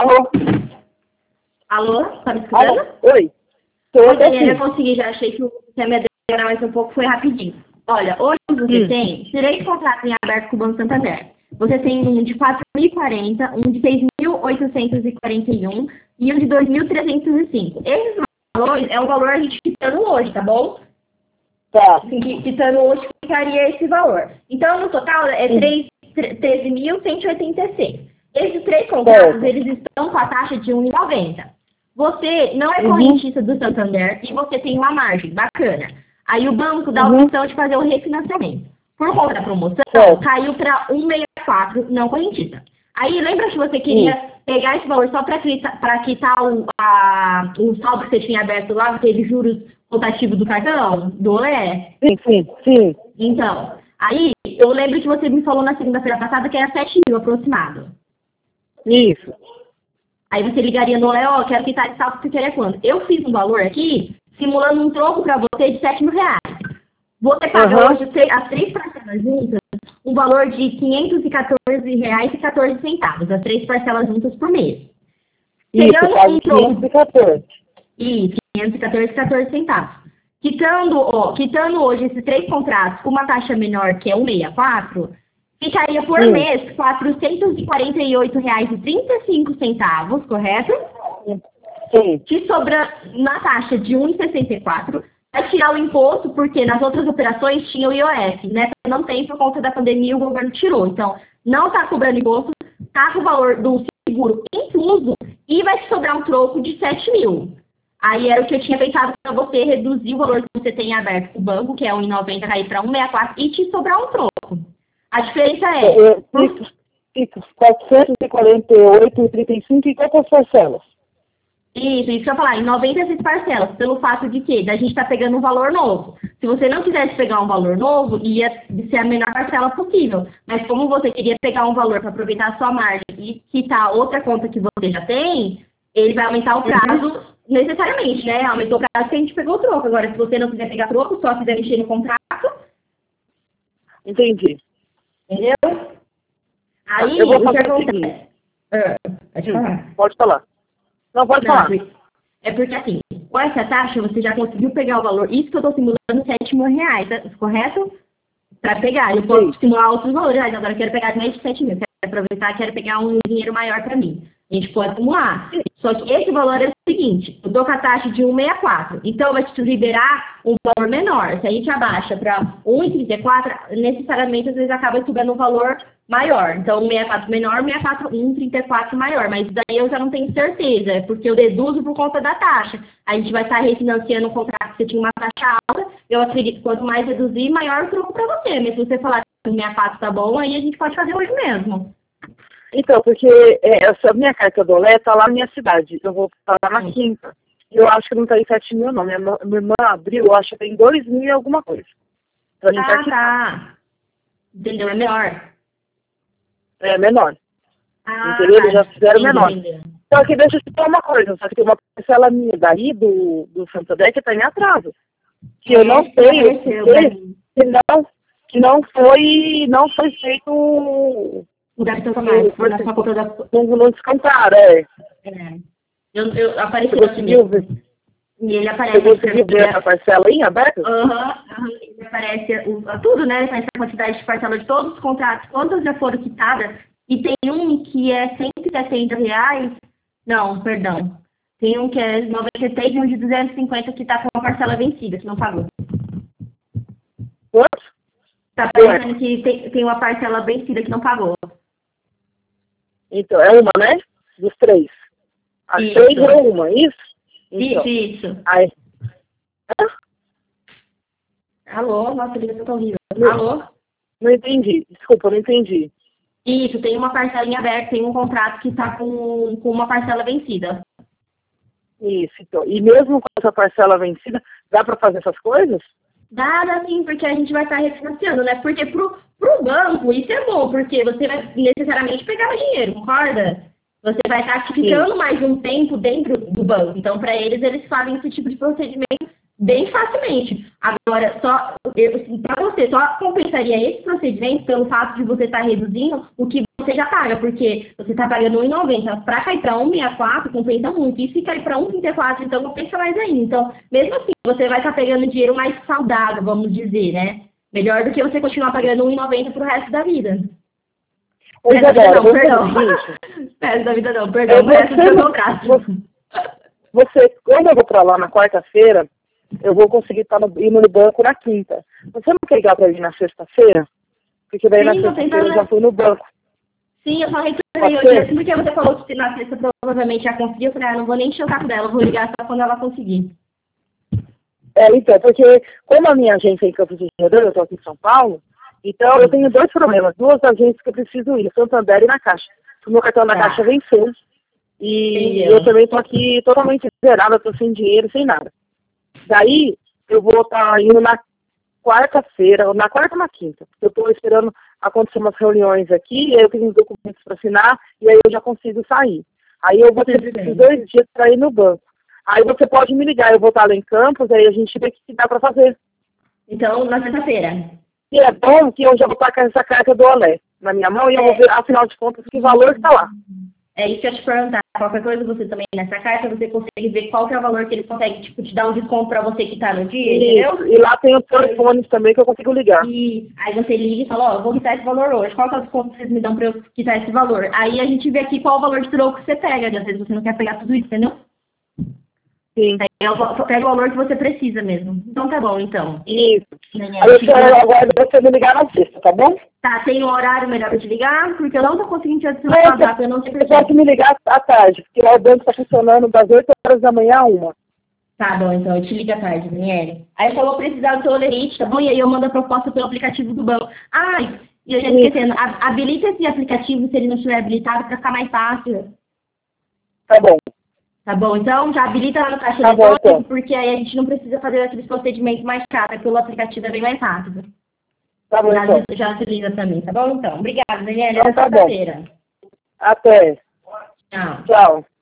Alô? Alô? Tá me escutando? Alô? Oi. Oi, Daniela, eu consegui, já achei que o tema ia demorar mais um pouco, foi rapidinho. Olha, hoje você tem 3 contratos em aberto com o Banco Santander. Você tem um de 4.040, um de 6.841 e um de 2.305. Esses valores é o valor a gente quitando hoje, tá bom? Tá. Assim, quitando hoje ficaria esse valor. Então, no total, é 13.186. Esses 3 contratos, eles estão com a taxa de 1,90. Você não é correntista do Santander e você tem uma margem bacana. Aí o banco dá a opção de fazer o refinanciamento. Por conta da promoção, caiu para 1,64, não correntista. Aí lembra que você queria pegar esse valor só para quitar o saldo que você tinha aberto lá, teve juros rotativos do cartão, do Olé? Sim. Então, aí eu lembro que você me falou na segunda-feira passada que era 7.000 aproximado. Isso. Aí você ligaria no Olé, ó, quero quitar esse saldo que você quer quando? Eu fiz um valor aqui, simulando um troco para você de 7.000 reais. Você paga hoje as 3 parcelas juntas, um valor de R$ 514,14, as 3 parcelas juntas por mês. Isso, quase 514. Isso, 514,14. Quitando hoje esses 3 contratos com uma taxa menor, que é 1,64, ficaria por mês R$ 448,35, correto? Sim. Que sobra na taxa de 1,64. Vai tirar o imposto, porque nas outras operações tinha o IOF, né? Não tem por conta da pandemia, o governo tirou. Então, não está cobrando imposto, está com o valor do seguro incluso e vai te sobrar um troco de 7.000. Aí era o que eu tinha pensado para você reduzir o valor que você tem aberto com o banco, que é 1,90, cair para 1,64 e te sobrar um troco. A diferença é... 448,35 e quantas parcelas? Isso que eu ia falar, em 96 parcelas, pelo fato de que da gente está pegando um valor novo. Se você não quisesse pegar um valor novo, ia ser a menor parcela possível. Mas como você queria pegar um valor para aproveitar a sua margem e quitar outra conta que você já tem, ele vai aumentar o prazo necessariamente, né? Aumentou o prazo que a gente pegou o troco. Agora, se você não quiser pegar troco, só quiser mexer no contrato... Entendi. Entendeu? Aí, eu vou o que fazer acontece? Pode falar. Pode falar. Não, pode falar. É porque assim, com essa taxa você já conseguiu pegar o valor. Isso que eu estou simulando R$7.000, correto? Para pegar. Eu posso simular outros valores. Agora eu quero pegar mais de 7.000. Quero aproveitar, quero pegar um dinheiro maior para mim. A gente pode simular. Só que esse valor é o seguinte, eu dou com a taxa de 1,64. Então vai te liberar um valor menor. Se a gente abaixa para 1,34, necessariamente às vezes acaba subindo um valor maior. Então 1,64 menor, 1,34 maior. Mas daí eu já não tenho certeza, é porque eu deduzo por conta da taxa. A gente vai estar refinanciando um contrato que você tinha uma taxa alta. Eu acredito que quanto mais reduzir, maior o troco para você. Mas se você falar que 1,64 tá bom, aí a gente pode fazer hoje mesmo. Então, porque essa minha carta do Olé tá lá na minha cidade. Eu vou falar na quinta. Eu acho que não tá em 7.000, não. Minha irmã abriu, eu acho que tem 2.000 e alguma coisa. Pra gente Tá. Entendeu? É menor. É menor. Entendeu? Eles já fizeram menor. Só que deixa eu te falar uma coisa. Só que tem uma parcela minha daí do Santander que tá em atraso. Que eu não sei que não foi feito... O débito automático, na sua conta da... Não descontaram, Eu apareci aqui mesmo. E ele aparece... Você conseguiu ver essa parcela aí, aberta? Ele aparece tudo, né? Essa quantidade de parcela de todos os contratos, quantas já foram quitadas. E tem um que é R$170. Não, perdão. Tem um que é 96 e um de 250 que tá com a parcela vencida, que não pagou. Quanto? Tá parecendo que tem uma parcela vencida que não pagou. Então, é uma, né? Dos 3. As 3 é uma, isso? Então, isso. Aí. Alô? Nossa, ligação tá horrível. Alô? Não entendi. Desculpa, não entendi. Isso, tem uma parcela em aberto, tem um contrato que tá com uma parcela vencida. Isso, então. E mesmo com essa parcela vencida, dá para fazer essas coisas? Dá sim, porque a gente vai estar refinanciando, né? Porque pro banco isso é bom, porque você vai necessariamente pegar o dinheiro, concorda? Você vai estar ficando mais um tempo dentro do banco. Então, para eles fazem esse tipo de procedimento bem facilmente. Agora, para você, só compensaria esse procedimento pelo fato de você estar reduzindo o que você já paga, porque você está pagando R$1,90. Para cair para 1,64 compensa muito. E se cair para 1,34, então compensa mais ainda. Então, mesmo assim, você vai estar pegando dinheiro mais saudável, vamos dizer, né? Melhor do que você continuar pagando R$1,90 pro resto da vida. Oi, Isabela, perdão. Resto da vida não, perdão. O resto do seu contrato. Quando eu vou para lá na quarta-feira, eu vou conseguir indo no banco na quinta. Você não quer ligar para mim na sexta-feira? Porque daí na sexta-feira eu já fui no banco. Sim, eu só retornei hoje, porque você falou que na sexta provavelmente já conseguiu. Eu falei, não vou nem encher o saco dela, vou ligar só quando ela conseguir. Então, porque como a minha agência é em Campos do Jordão, eu estou aqui em São Paulo, então eu tenho dois problemas, duas agências que eu preciso ir, Santander e na Caixa. O meu cartão da Caixa venceu e eu também estou aqui totalmente zerada, estou sem dinheiro, sem nada. Daí eu vou estar indo na quarta-feira, na quarta ou na quinta, porque eu estou esperando acontecer umas reuniões aqui, e aí eu tenho os documentos para assinar, e aí eu já consigo sair. Aí eu vou ter esses 2 dias para ir no banco. Aí você pode me ligar, eu vou estar lá em Campos, aí a gente vê o que dá para fazer. Então, na sexta-feira. E é bom que eu já vou estar com essa carta do Olé na minha mão e eu vou ver, afinal de contas, que valor está lá. É isso que eu ia te perguntar. Qualquer coisa você também, nessa carta, você consegue ver qual que é o valor que ele consegue, tipo, te dar um desconto para você que está no dia, entendeu? E lá tem os telefones também que eu consigo ligar. E aí você liga e fala, eu vou quitar esse valor hoje. Qual que é o desconto que vocês me dão para eu quitar esse valor? Aí a gente vê aqui qual o valor de troco que você pega. Às vezes você não quer pegar tudo isso, entendeu? Sim. Aí eu pego o valor que você precisa mesmo. Então tá bom, então. Isso. Agora você me ligar na sexta, tá bom? Tá, tem um horário melhor pra te ligar? Porque eu não tô conseguindo te adicionar no WhatsApp, eu não sei porquê. Você pode me ligar à tarde, porque lá o banco tá funcionando das 8 horas da manhã a 1. Tá bom, então eu te ligo à tarde, Daniele. Aí eu só vou precisar do seu lerite, tá bom? E aí eu mando a proposta pelo aplicativo do banco. Ai, e eu já esquecendo, habilita esse aplicativo se ele não estiver habilitado pra ficar mais fácil. Tá bom. Tá bom, então já habilita lá no caixa eletrônico, então. Porque aí a gente não precisa fazer aqueles procedimentos mais chatos, pelo aplicativo é bem mais rápido. Tá bom, então. Já se liga pra mim, tá bom então? Obrigada, Daniela. Então, tá bom. Até sexta-feira. Até. Tchau. Tchau.